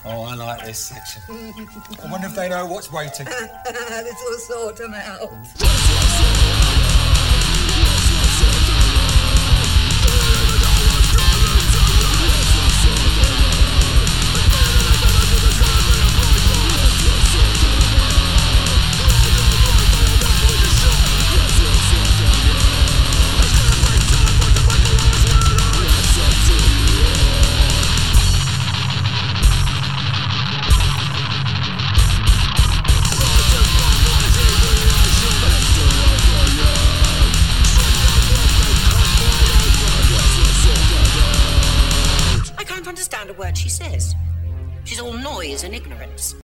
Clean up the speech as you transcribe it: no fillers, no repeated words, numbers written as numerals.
Oh, I like this section. I wonder if they know what's waiting. This will sort them out. I can't understand a word she says. She's all noise and ignorance.